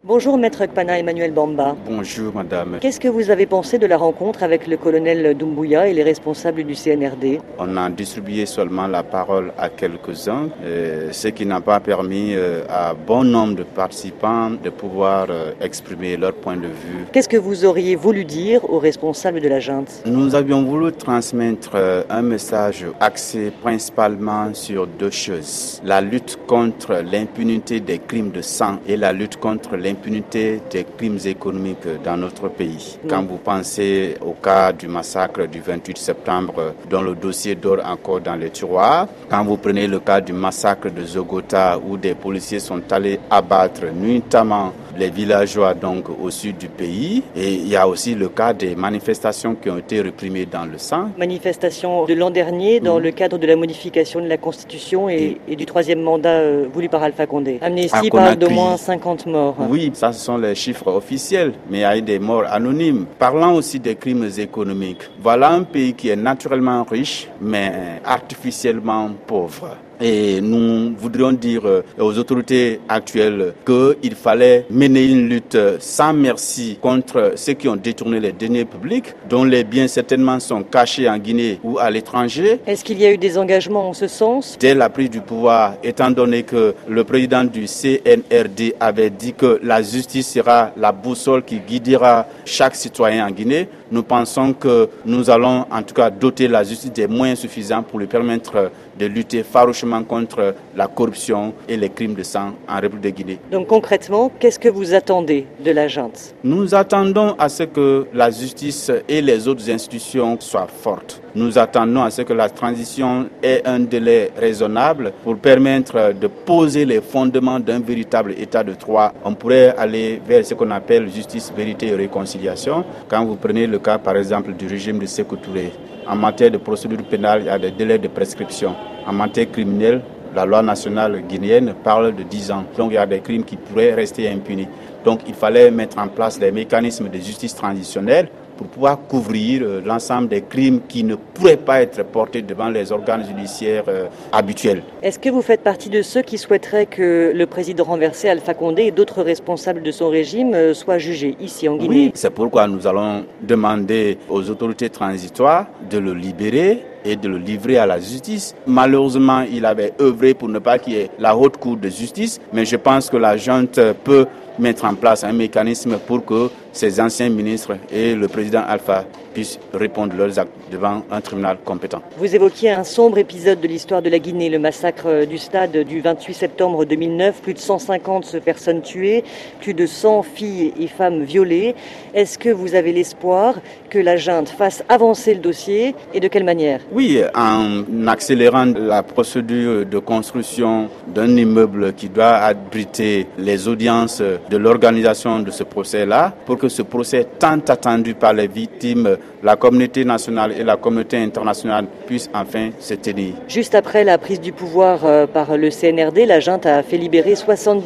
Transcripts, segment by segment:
Bonjour Maître Kpana Emmanuel Bamba. Bonjour madame. Qu'est-ce que vous avez pensé de la rencontre avec le colonel Doumbouya et les responsables du CNRD? On a distribué seulement la parole à quelques-uns, ce qui n'a pas permis à bon nombre de participants de pouvoir exprimer leur point de vue. Qu'est-ce que vous auriez voulu dire aux responsables de la junte? Nous avions voulu transmettre un message axé principalement sur deux choses. La lutte contre l'impunité des crimes de sang et la lutte contre l'impunité des crimes économiques dans notre pays. Quand vous pensez au cas du massacre du 28 septembre, dont le dossier dort encore dans les tiroirs, quand vous prenez le cas du massacre de Zogota, où des policiers sont allés abattre nuitamment les villageois donc au sud du pays, et il y a aussi le cas des manifestations qui ont été réprimées dans le sang. Manifestation de l'an dernier dans le cadre de la modification de la Constitution et du troisième mandat voulu par Alpha Condé. Amnesty parle d'au moins 50 morts. Oui, ça ce sont les chiffres officiels, mais il y a eu des morts anonymes. Parlant aussi des crimes économiques, voilà un pays qui est naturellement riche, mais artificiellement pauvre. Et nous voudrions dire aux autorités actuelles qu'il fallait mener une lutte sans merci contre ceux qui ont détourné les deniers publics, dont les biens certainement sont cachés en Guinée ou à l'étranger. Est-ce qu'il y a eu des engagements en ce sens? Dès la prise du pouvoir, étant donné que le président du CNRD avait dit que la justice sera la boussole qui guidera chaque citoyen en Guinée, nous pensons que nous allons en tout cas doter la justice des moyens suffisants pour lui permettre de lutter farouchement contre la corruption et les crimes de sang en République de Guinée. Donc concrètement, qu'est-ce que vous attendez de la junte? Nous attendons à ce que la justice et les autres institutions soient fortes. Nous attendons à ce que la transition ait un délai raisonnable pour permettre de poser les fondements d'un véritable état de droit. On pourrait aller vers ce qu'on appelle justice, vérité et réconciliation. Quand vous prenez le cas par exemple du régime de Sékou Touré, en matière de procédure pénale, il y a des délais de prescription. En matière criminelle, la loi nationale guinéenne parle de 10 ans. Donc il y a des crimes qui pourraient rester impunis. Donc il fallait mettre en place des mécanismes de justice transitionnelle pour pouvoir couvrir l'ensemble des crimes qui ne pourraient pas être portés devant les organes judiciaires habituels. Est-ce que vous faites partie de ceux qui souhaiteraient que le président renversé Alpha Condé et d'autres responsables de son régime soient jugés ici en Guinée? Oui, c'est pourquoi nous allons demander aux autorités transitoires de le libérer et de le livrer à la justice. Malheureusement, il avait œuvré pour ne pas qu'il y ait la haute cour de justice, mais je pense que la junte peut mettre en place un mécanisme pour que ces anciens ministres et le président Alpha puissent répondre de leurs actes devant un tribunal compétent. Vous évoquiez un sombre épisode de l'histoire de la Guinée, le massacre du stade du 28 septembre 2009, plus de 150 personnes tuées, plus de 100 filles et femmes violées. Est-ce que vous avez l'espoir que la junte fasse avancer le dossier et de quelle manière? Oui, en accélérant la procédure de construction d'un immeuble qui doit abriter les audiences de l'organisation de ce procès-là, pour que ce procès tant attendu par les victimes, la communauté nationale et la communauté internationale puisse enfin se tenir. Juste après la prise du pouvoir par le CNRD, la junte a fait libérer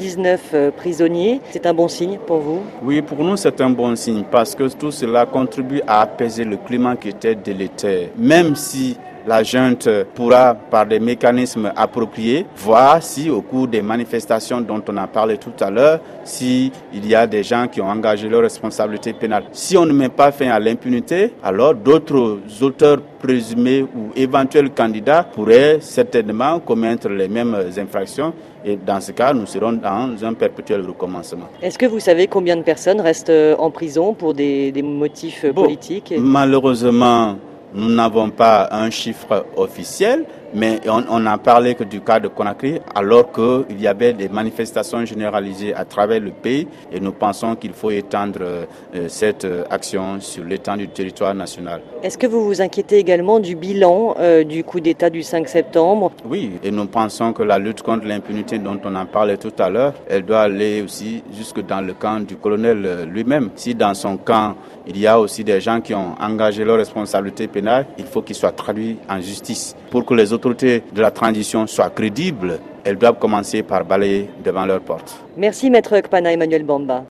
79 prisonniers. C'est un bon signe pour vous? Oui, pour nous c'est un bon signe parce que tout cela contribue à apaiser le climat qui était délétère. Même si la junte pourra, par des mécanismes appropriés, voir si au cours des manifestations dont on a parlé tout à l'heure, s'il y a des gens qui ont engagé leur responsabilité pénale. Si on ne met pas fin à l'impunité, alors d'autres auteurs présumés ou éventuels candidats pourraient certainement commettre les mêmes infractions. Et dans ce cas, nous serons dans un perpétuel recommencement. Est-ce que vous savez combien de personnes restent en prison pour des motifs politiques? Malheureusement, nous n'avons pas un chiffre officiel, mais on n'a parlé que du cas de Conakry, alors qu'il y avait des manifestations généralisées à travers le pays et nous pensons qu'il faut étendre cette action sur l'étendue du territoire national. Est-ce que vous vous inquiétez également du bilan du coup d'État du 5 septembre? Oui, et nous pensons que la lutte contre l'impunité dont on en parlait tout à l'heure, elle doit aller aussi jusque dans le camp du colonel lui-même. Si dans son camp, il y a aussi des gens qui ont engagé leur responsabilité pénale, il faut qu'ils soient traduits en justice. Pour que les autorités de la transition soient crédibles, elles doivent commencer par balayer devant leurs portes. Merci Maître Kpana Emmanuel Bamba.